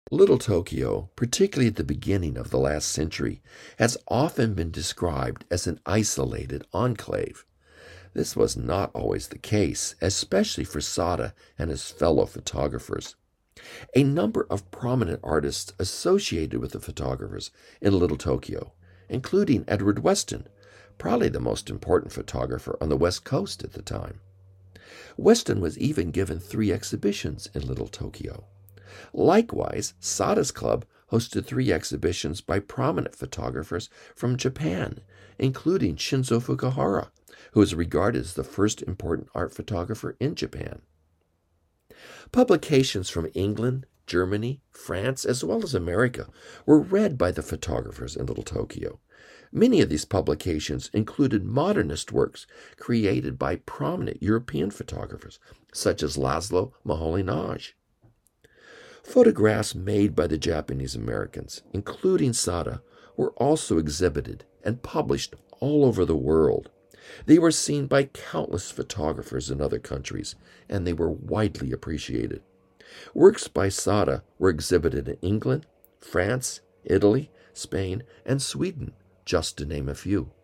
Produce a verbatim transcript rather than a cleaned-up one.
Little Tokyo, particularly at the beginning of the last century, has often been described as an isolated enclave. This was not always the case, especially for Sada and his fellow photographers. A number of prominent artists associated with the photographers in Little Tokyo, including Edward Weston, probably the most important photographer on the West Coast at the time. Weston was even given three exhibitions in Little Tokyo. Likewise, Sada's Club hosted three exhibitions by prominent photographers from Japan, including Shinzo Fukuhara, who is regarded as the first important art photographer in Japan. Publications from England, Germany, France, as well as America were read by the photographers in Little Tokyo. Many of these publications included modernist works created by prominent European photographers, such as Laszlo Moholy-Nagy. Photographs made by the Japanese Americans, including Sada, were also exhibited and published all over the world. They were seen by countless photographers in other countries, and they were widely appreciated. Works by Sada were exhibited in England, France, Italy, Spain, and Sweden, just to name a few.